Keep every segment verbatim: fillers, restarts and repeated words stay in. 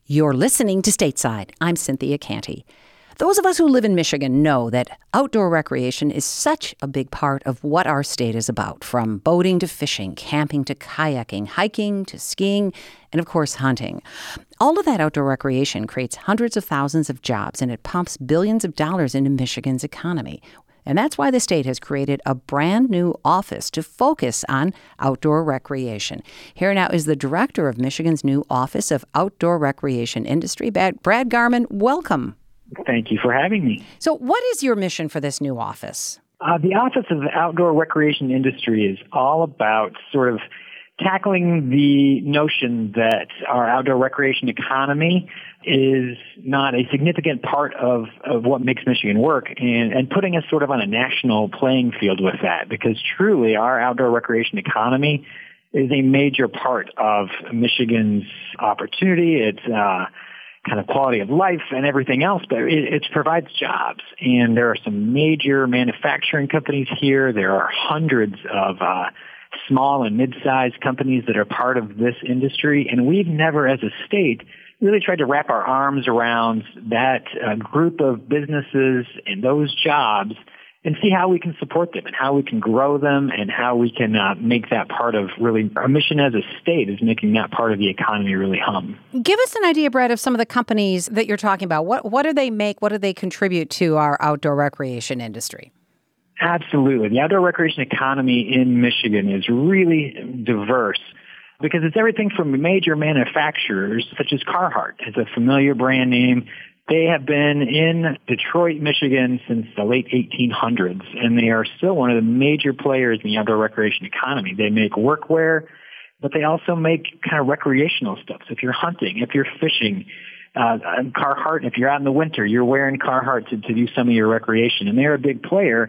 You're listening to Stateside. I'm Cynthia Canty. Those of us who live in Michigan know that outdoor recreation is such a big part of what our state is about, from boating to fishing, camping to kayaking, hiking to skiing, and of course, hunting. All of that outdoor recreation creates hundreds of thousands of jobs, and it pumps billions of dollars into Michigan's economy. And that's why the state has created a brand new office to focus on outdoor recreation. Here now is the director of Michigan's new Office of Outdoor Recreation Industry, Brad Garman. Welcome. Thank you for having me. So what is your mission for this new office? Uh, the Office of Outdoor Recreation Industry is all about sort of tackling the notion that our outdoor recreation economy is not a significant part of, of what makes Michigan work, and, and putting us sort of on a national playing field with that, because truly our outdoor recreation economy is a major part of Michigan's opportunity. It's uh, kind of quality of life and everything else, but it, it provides jobs. And there are some major manufacturing companies here. There are hundreds of uh, small and mid-sized companies that are part of this industry, and we've never, as a state, really tried to wrap our arms around that uh, group of businesses and those jobs and see how we can support them and how we can grow them and how we can uh, make that part of really our mission as a state is making that part of the economy really hum. Give us an idea, Brett, of some of the companies that you're talking about. What, what do they make? What do they contribute to our outdoor recreation industry? Absolutely. The outdoor recreation economy in Michigan is really diverse because it's everything from major manufacturers such as Carhartt. It's a familiar brand name. They have been in Detroit, Michigan since the late eighteen hundreds, and they are still one of the major players in the outdoor recreation economy. They make workwear, but they also make kind of recreational stuff. So if you're hunting, if you're fishing, uh, Carhartt, if you're out in the winter, you're wearing Carhartt to, to do some of your recreation, and they're a big player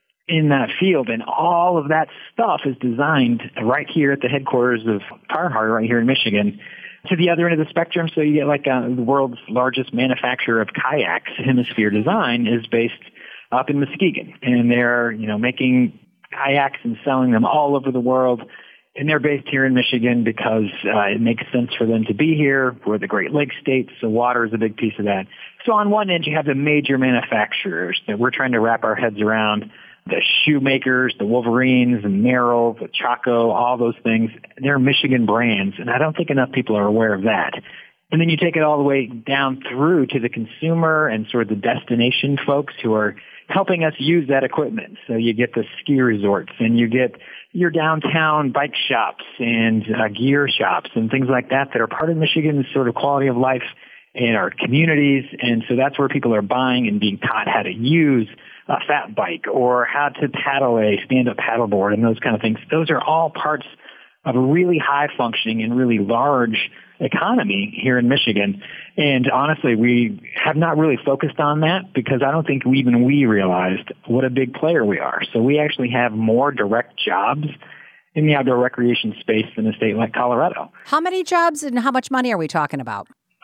in that field, and all of that stuff is designed right here at the headquarters of Carhartt, right here in Michigan, to the other end of the spectrum. So you get like uh, the world's largest manufacturer of kayaks, Hemisphere Design, is based up in Muskegon, and they're you know making kayaks and selling them all over the world. And they're based here in Michigan because uh, it makes sense for them to be here. We're the Great Lakes states, so water is a big piece of that. So on one end, you have the major manufacturers that we're trying to wrap our heads around. The Shoemakers, the Wolverines, the Merrell, the Chaco, all those things, they're Michigan brands, and I don't think enough people are aware of that. And then you take it all the way down through to the consumer and sort of the destination folks who are helping us use that equipment. So you get the ski resorts, and you get your downtown bike shops and uh, gear shops and things like that that are part of Michigan's sort of quality of life in our communities. And so that's where people are buying and being taught how to use a fat bike or how to paddle a stand-up paddleboard and those kind of things. Those are all parts of a really high-functioning and really large economy here in Michigan. And honestly, we have not really focused on that because I don't think even we realized what a big player we are. So we actually have more direct jobs in the outdoor recreation space than a state like Colorado. How many jobs and how much money are we talking about?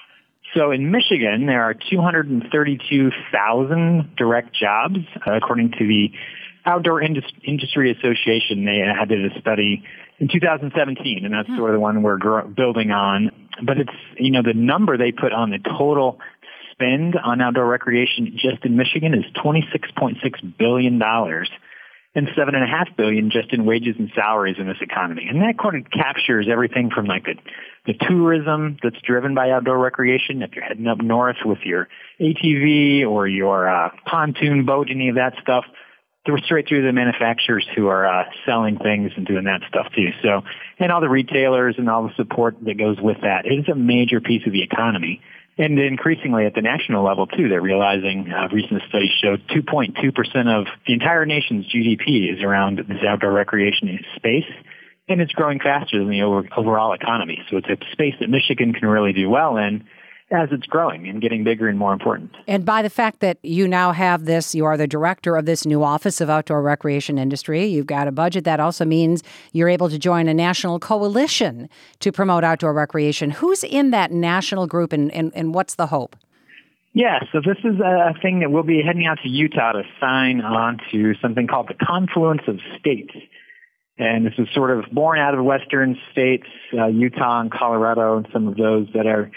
So in Michigan, there are two hundred thirty-two thousand direct jobs, uh, according to the Outdoor Indus- Industry Association. They had did a study in two thousand seventeen, and that's sort of the one we're gr- building on. But it's, you know, the number they put on the total spend on outdoor recreation just in Michigan is twenty-six point six billion dollars. And seven and a half billion just in wages and salaries in this economy. And that kind of captures everything from like the, the tourism that's driven by outdoor recreation. If you're heading up north with your A T V or your uh, pontoon boat, any of that stuff, they're straight through the manufacturers who are uh, selling things and doing that stuff too. So, and all the retailers and all the support that goes with that. It is a major piece of the economy. And increasingly at the national level, too, they're realizing, uh, recent studies showed two point two percent of the entire nation's G D P is around this outdoor recreation space, and it's growing faster than the over, overall economy. So it's a space that Michigan can really do well in as it's growing and getting bigger and more important. And by the fact that you now have this, you are the director of this new Office of Outdoor Recreation Industry, you've got a budget, that also means you're able to join a national coalition to promote outdoor recreation. Who's in that national group, and, and, and what's the hope? Yeah, so this is a thing that we'll be heading out to Utah to sign on to something called the Confluence of States. And this is sort of born out of the western states, uh, Utah and Colorado and some of those that are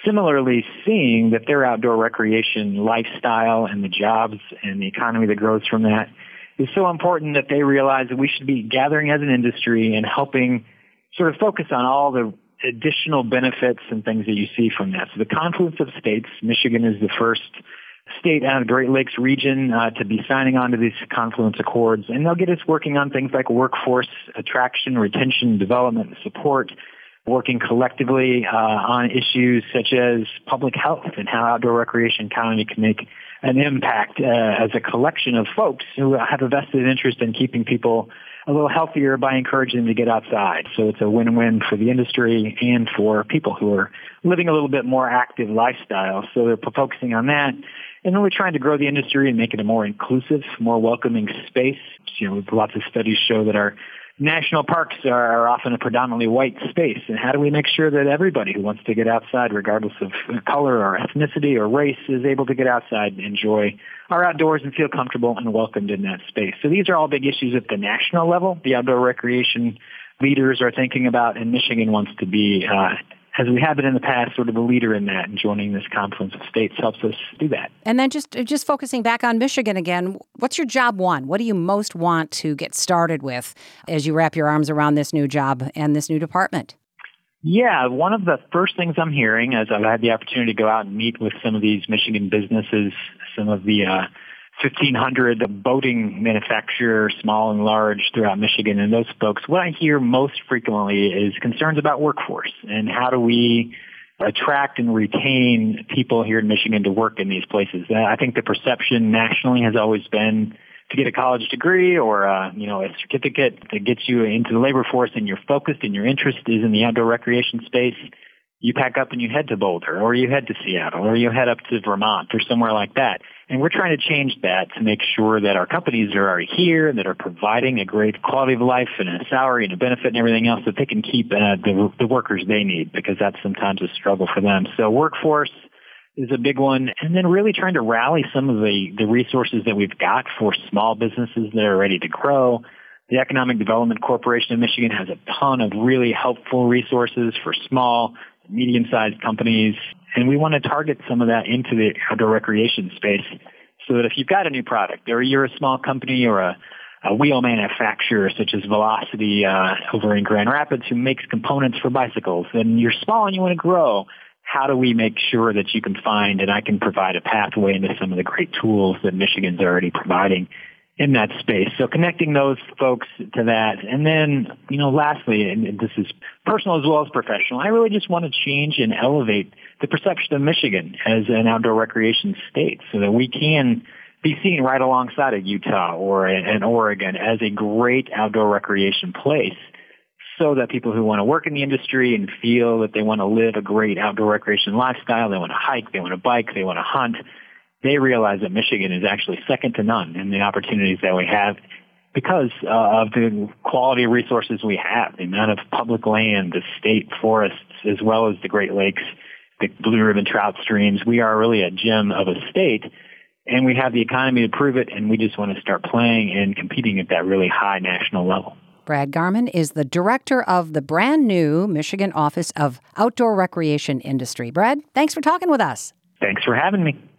similarly seeing that their outdoor recreation lifestyle and the jobs and the economy that grows from that is so important that they realize that we should be gathering as an industry and helping sort of focus on all the additional benefits and things that you see from that. So the confluence of states, Michigan is the first state out of the Great Lakes region uh, to be signing on to these confluence accords, and they'll get us working on things like workforce attraction, retention, development, and support, working collectively uh, on issues such as public health and how outdoor recreation economy can make an impact uh, as a collection of folks who have a vested interest in keeping people a little healthier by encouraging them to get outside. So it's a win-win for the industry and for people who are living a little bit more active lifestyle. So they're focusing on that and really trying to grow the industry and make it a more inclusive, more welcoming space. You know, lots of studies show that our national parks are often a predominantly white space. And how do we make sure that everybody who wants to get outside, regardless of color or ethnicity or race, is able to get outside and enjoy our outdoors and feel comfortable and welcomed in that space? So these are all big issues at the national level. The outdoor recreation leaders are thinking about, and Michigan wants to be, uh, as we have been in the past, sort of a leader in that, and joining this confluence of states helps us do that. And then just just focusing back on Michigan again, what's your job one? What do you most want to get started with as you wrap your arms around this new job and this new department? Yeah, one of the first things I'm hearing as I've had the opportunity to go out and meet with some of these Michigan businesses, some of the uh, fifteen hundred boating manufacturers, small and large, throughout Michigan, and those folks, what I hear most frequently is concerns about workforce and how do we attract and retain people here in Michigan to work in these places. I think the perception nationally has always been to get a college degree or uh, you know a certificate that gets you into the labor force and you're focused and your interest is in the outdoor recreation space. You pack up and you head to Boulder, or you head to Seattle, or you head up to Vermont or somewhere like that. And we're trying to change that to make sure that our companies are already here, that are providing a great quality of life and a salary and a benefit and everything else, that they can keep uh, the, the workers they need, because that's sometimes a struggle for them. So workforce is a big one. And then really trying to rally some of the, the resources that we've got for small businesses that are ready to grow. The Economic Development Corporation of Michigan has a ton of really helpful resources for small, medium-sized companies, and we want to target some of that into the outdoor recreation space so that if you've got a new product, or you're a small company or a, a wheel manufacturer such as Velocity uh, over in Grand Rapids who makes components for bicycles, and you're small and you want to grow, how do we make sure that you can find and I can provide a pathway into some of the great tools that Michigan's already providing in that space? So connecting those folks to that. And then, you know, lastly, and this is personal as well as professional, I really just want to change and elevate the perception of Michigan as an outdoor recreation state so that we can be seen right alongside of Utah or and Oregon as a great outdoor recreation place, so that people who want to work in the industry and feel that they want to live a great outdoor recreation lifestyle, they want to hike, they want to bike, they want to hunt, they realize that Michigan is actually second to none in the opportunities that we have because uh, of the quality of resources we have, the amount of public land, the state forests, as well as the Great Lakes, the Blue Ribbon trout streams. We are really a gem of a state, and we have the economy to prove it, and we just want to start playing and competing at that really high national level. Brad Garman is the director of the brand new Michigan Office of Outdoor Recreation Industry. Brad, thanks for talking with us. Thanks for having me.